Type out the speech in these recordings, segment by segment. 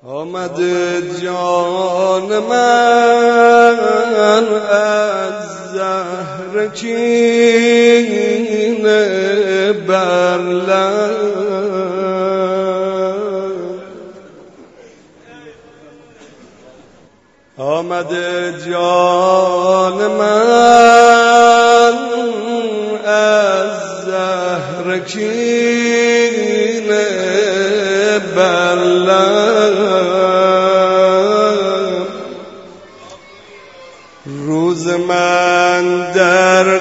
آمده جان من از زهر کینه بر لب، آمده جان من از زهر کینه بر لب، روز من در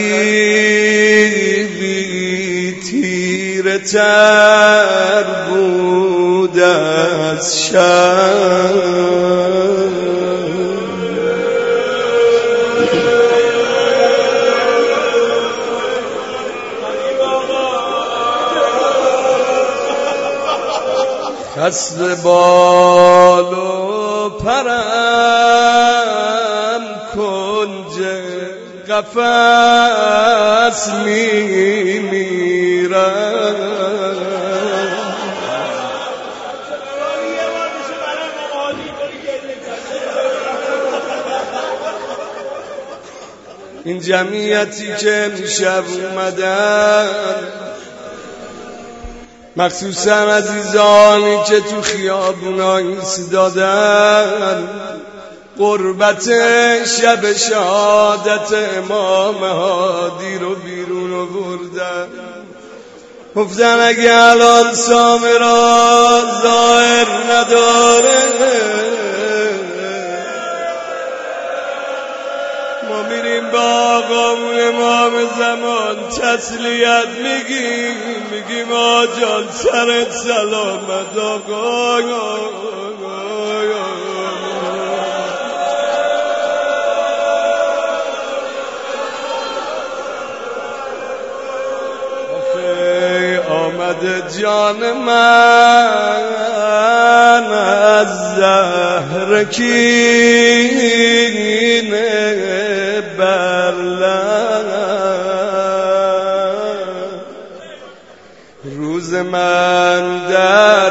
غریبی تیره تر بود از شب، خسته بال و پرم کنج قفس میمیرم، این جمعیتی که امشب اومدن، مخصوصا عزیزانی که تو خیابونا ایستادن، قربت شب شهادت امام هادی رو بیرون آوردن، گفتن اگه الان سامرا ظاهر نداره ما میریم با آقامون امام زمان تسلیت میگیم آجان سرت سلامت آقا. آمده جان من از زهر کینه بر لب، روز من در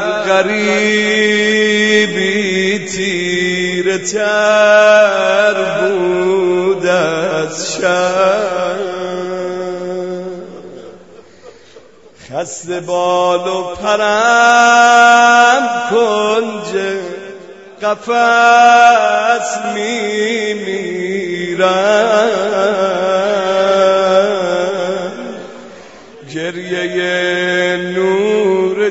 غریبی تیره تر بود از شب، خسته بال و پرم کنج قفس میمیرم، گریه نور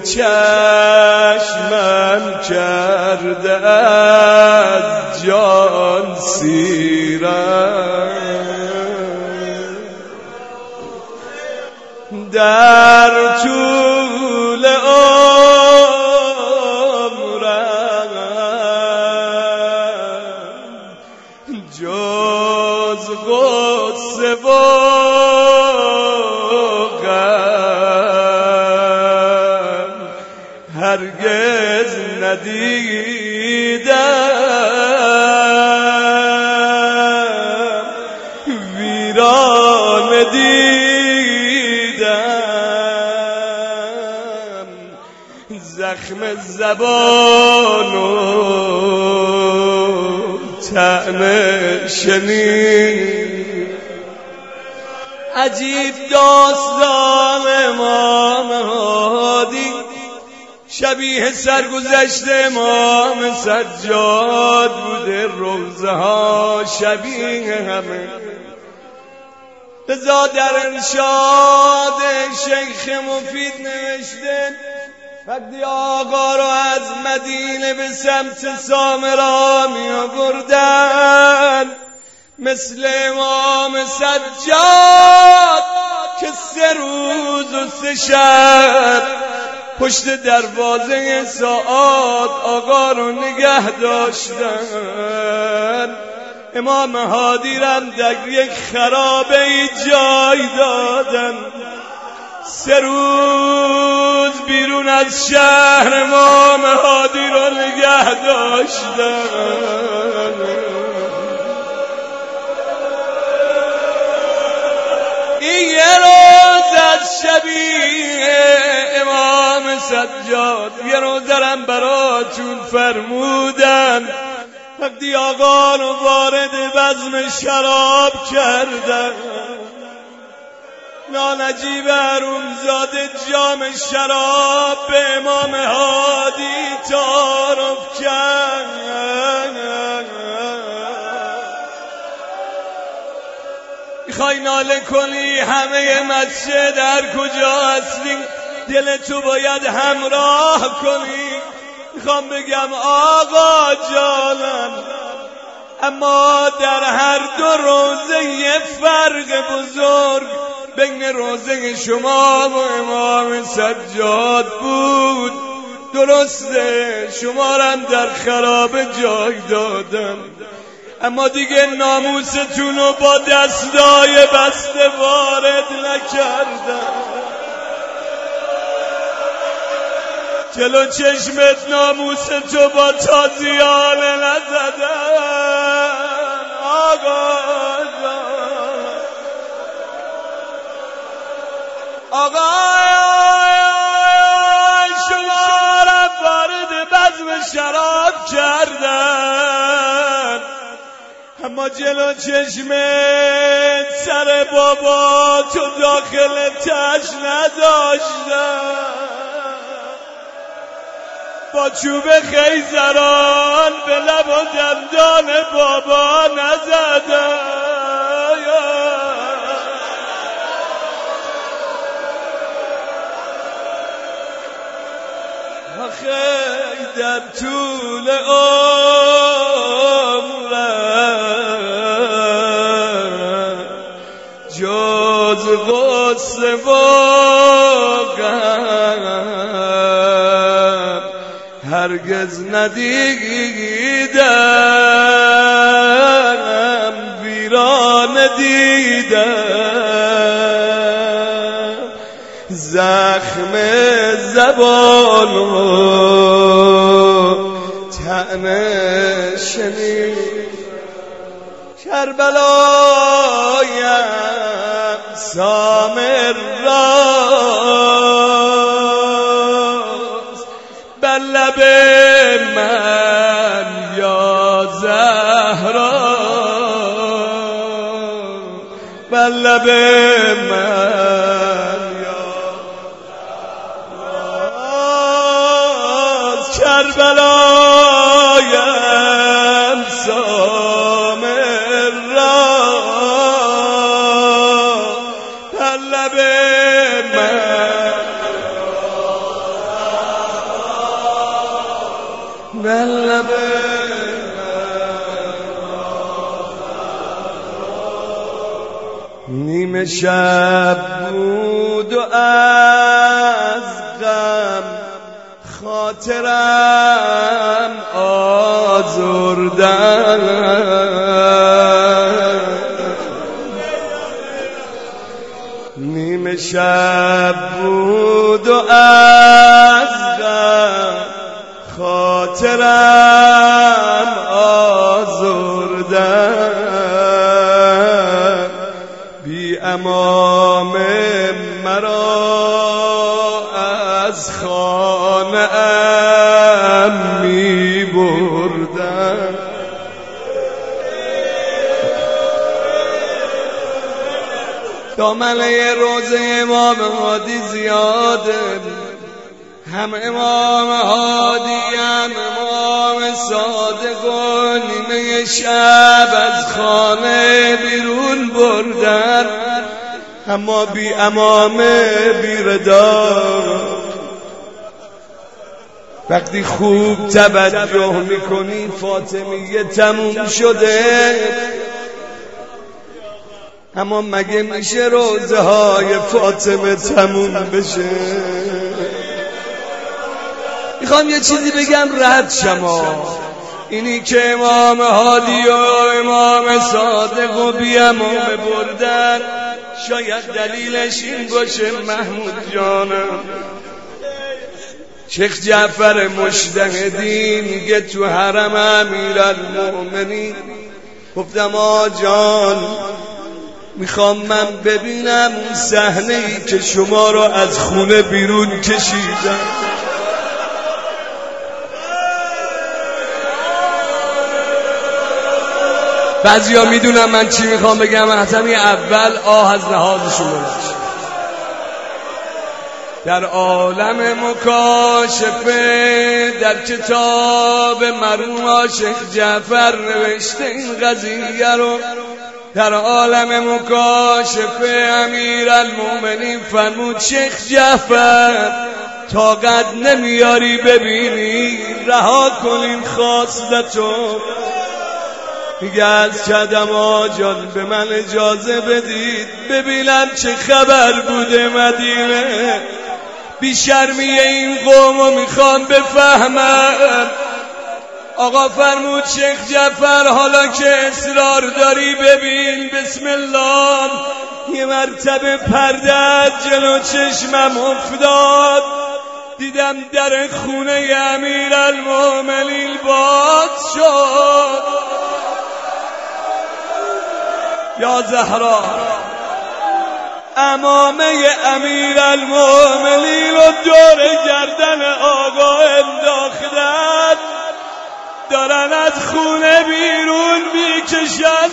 چشمم کرده از جان سیرم، در طول عمرم جز غصه و غم هرگز ندیدم، ویران زخم زبان و طعم شنید، عجیب داستان امام هادی شبیه سرگذشت امام سجاد بوده، روزه ها شبیه همه، لذا در ارشاد شیخ مفید نوشته وقتی آقا رو از مدینه به سمت سامرا می آوردن، مثل امام سجاد که 3 روز و 3 شب پشت دروازه ساعات آقا رو نگه داشتن، امام هادی رم در یک خرابه جای دادن، 3 روز بیرون از شهر امام هادی رو نگه داشتن. این یه روز از شبیه امام سجاد یه روزرم براتون فرمودن وقتی آقا رو وارد بزم شراب کردن نانجیب حرومزاده جام شراب به امام هادی تعارف کرد. میخوای ناله کنی همه مسجد هر کجا هستی دل تو باید همراه کنی. میخوام بگم آقا جانم اما در هر دو روزه یه فرق بزرگ بین روزه شما و امام سجاد بود. درسته شما رم در خرابه جای دادم اما دیگه ناموستون رو با دستای بسته وارد نکردم. جلو چشمت ناموستو با تازیانه نزدن. آقا شما را وارد بزم شراب کردن اما جلو چشمت سر بابا تو داخل تش نداشتن. با چوب خیزران به لب و دندان بابا نزدن. آخه در طول عمرم جز غصه و غم هرگز ندیدم ویرانه دیدم زخم زبان و طعنه شنید کربلایم سامر راست بر لب من یا زهرا بر لب من کربلایم سامر را بر لب من بر لب نیمه شب بود و از غم خاطرم آزردن نیمه شب بود و از غم خاطرم آزردن بی امام مرا از خانه ام می بردن دامنه روزه امام هادی زیاده هم امام هادی هم امام صادق و نیمه شب از خانه بیرون بردن اما بی امامه بی ردا وقتی خوب توجه میکنی فاطمیه تموم شده اما مگه میشه روزه های فاطمه تموم بشه؟ میخوام یه چیزی بگم رد شما اینی که امام هادی و امام صادق و بی امامه بردن شاید دلیلش این باشه محمود جانم شیخ جعفر مجتهدی میگه تو حرم امیرالمومنین گفتم آجان میخوام من ببینم اون صحنه‌ای که شما رو از خونه بیرون کشیدن. بعضیا میدونم من چی میخوام بگم، حتمی اول آه از لحاظشون بلند. در عالم مکاشفه در کتاب مرحوم عاشق جعفر نوشته این قضیه رو. در عالم مکاشفه امیرالمومنین فرمود شیخ جعفر طاقت نمیاری ببینی، رها کنین خواستتو. میگه از کدم آجان به من اجازه بدید ببینم چه خبر بوده مدینه. بیشرمی این قومو میخوام بفهمم. آقا فرمود شیخ جعفر حالا که اصرار داری ببین، بسم الله. یه مرتبه پرده از جلو چشمم افتاد، دیدم در خونه امیرالمومنین باز شد. یا زهرا امامه امیرالمومنین رو دور گردن آقا انداختن، دارن از خونه بیرون میکشن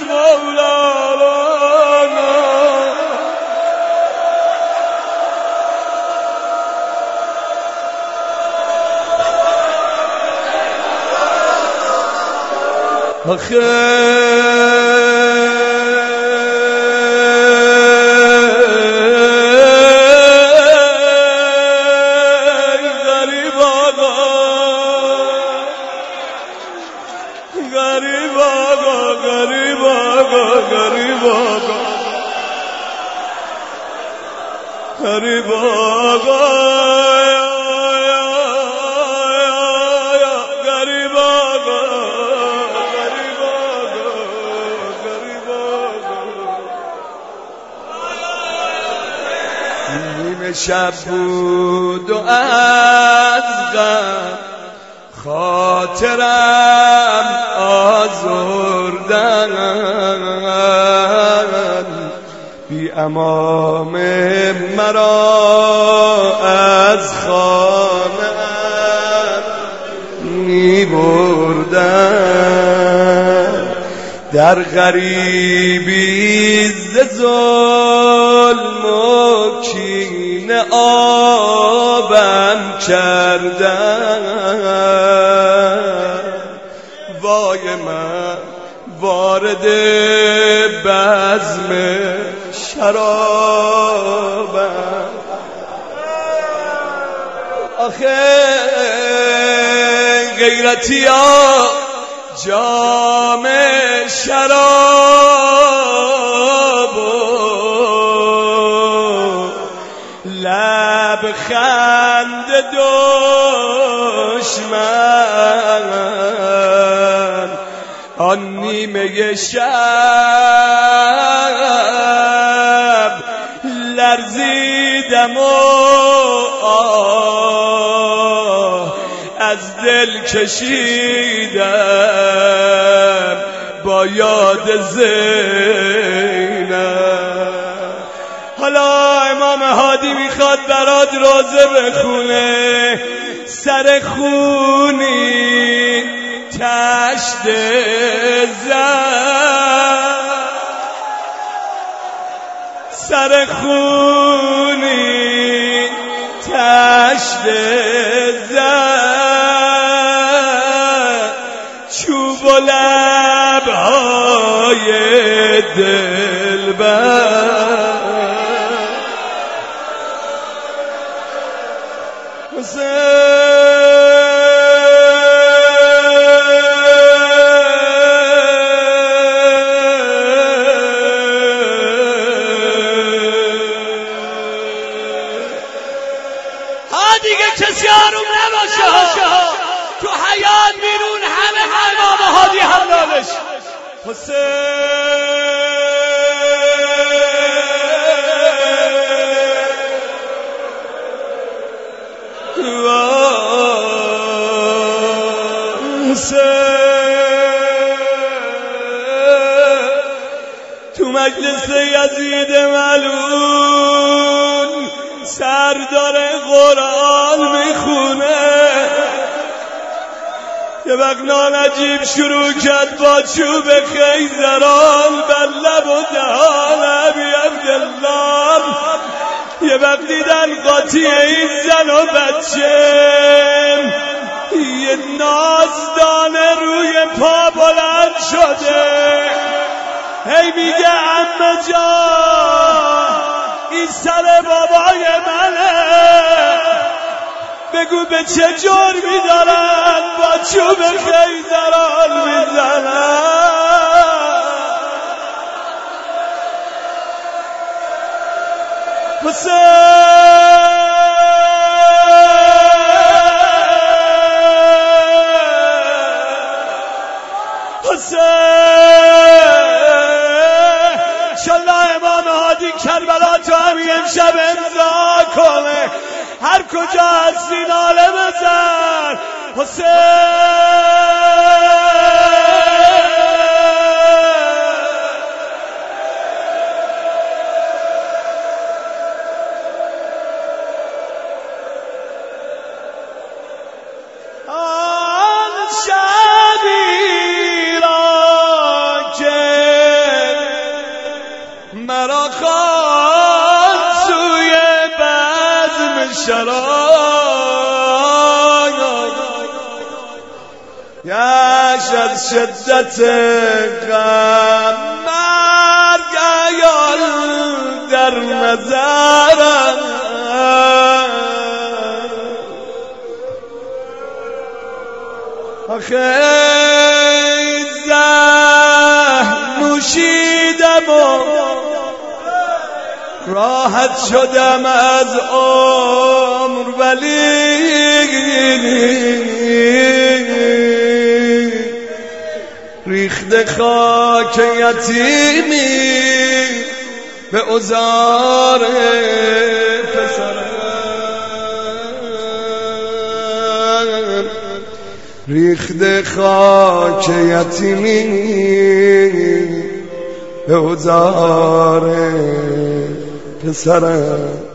مولانا. آخه غریب آقا غریب آقا غریب آقا غریب آقا. نیمه شب بود و از غم خاطرم آزردن، بی امام مرا از خانه می بردن. در غریبی ز ظلم و کینه آبم کردن. وای من وارد بزم شرابم. آخه غیرتی ها جام شراب و لب خند دشمن، آن نیمه شب لرزیدم و از دل کشیدم با یاد زینب. حالا امام هادی میخواد برات روزه بخونه، سر خونی تشت زن، سر خونی تشت زن، چوب و لبهای دلبر. دیگه کسی آروم نباشه، تو حیات بیرون همه امام هادی حلالش. تو مجلس یزید ملعون سردار قرآن میخونه. یه وقت نجیب شروع کرد با چوب خیزران بر لب و دهان ابی عبدالله. یه وقت دیدن قاطی این زن و بچه یه نازدانه روی پا بلند شده، هی میگه عمه جان این سر بابای منه، بگو به چه جرمی دارن با چوب خیزران میزنن. انشالله امام هادی کربلا تو همین امشب امضا کنه، هر کجا هستی ناله بزن مرا خوان سوی بزم شراب، یش از شدت غم مرگ عیال در نظرم، آخه زهر نوشیدم و راحت شدم از عمر، ولی ریخت خاک یتیمی به عذار پسرم، ریخت خاک یتیمی به عذار پسرم.